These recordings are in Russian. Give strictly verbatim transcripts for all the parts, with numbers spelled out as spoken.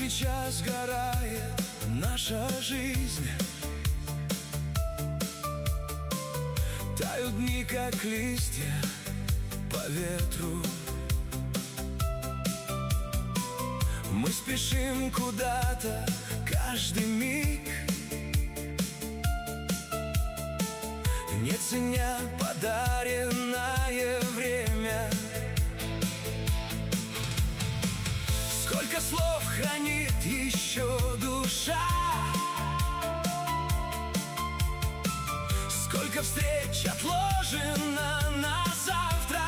сейчас сгорает наша жизнь. Тают дни, как листья по ветру. Мы спешим куда-то каждый миг, не ценя подаренное время. Сколько слов хранит еще душа, сколько встреч отложено на завтра.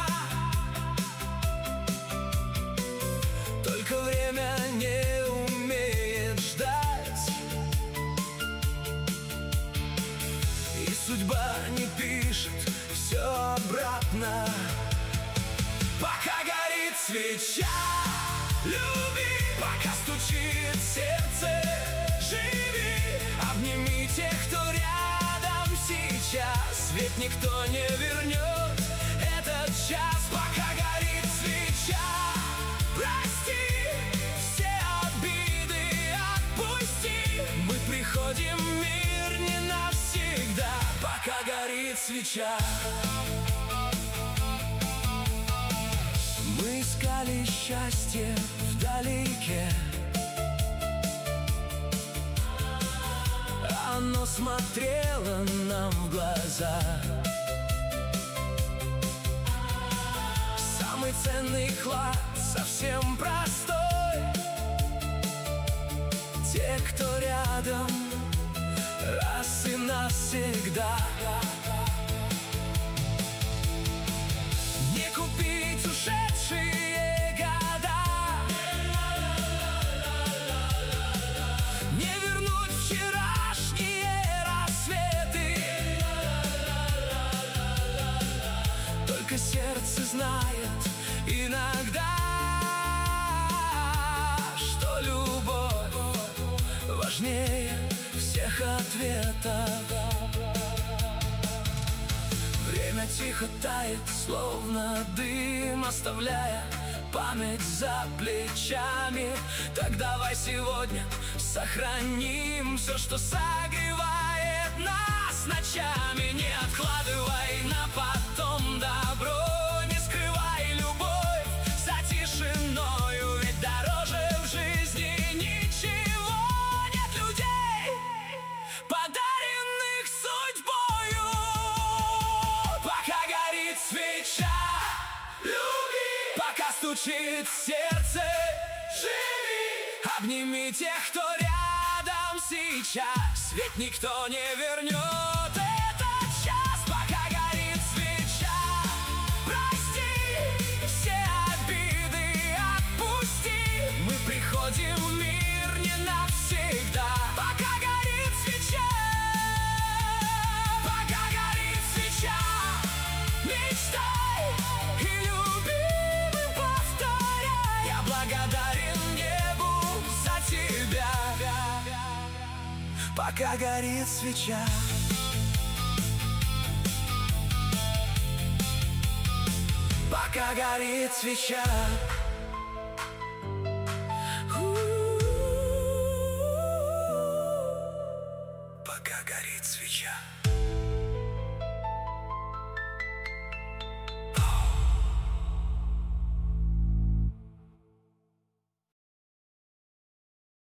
Только время не умеет ждать, и судьба не пишет все обратно. Пока горит свеча, люби, пока стучит сердце, живи. Обними тех, кто рядом сейчас, ведь никто не вернет этот час. Пока горит свеча, прости, все обиды отпусти. Мы приходим в мир не навсегда, пока горит свеча. Мы искали счастье вдалеке, оно смотрело нам в глаза. Самый ценный клад совсем простой, те, кто рядом раз и навсегда. Не купить ушедшие года, не вернуть вчерашние рассветы. Только сердце знает иногда, что любовь важнее всех ответов. Время тихо тает, словно дым, оставляя память за плечами. Так давай сегодня сохраним все, что согревает нас ночами. Не откладывай на потом добро, не скрывай любовь за тишиною, ведь дороже в жизни ничего нет людей, подаренных судьбою. Пока горит свеча, люби, пока стучит сердце, живи. Обними тех, кто рядом сейчас, ведь никто не вернет этот час. Пока горит свеча, прости, все обиды отпусти. Мы приходим в мир не навсегда, пока горит свеча. Пока горит свеча, мечтай и любимым повторяй: я благодарен небу за тебя. Пока горит свеча, пока горит свеча. У-у-у. Пока горит свеча.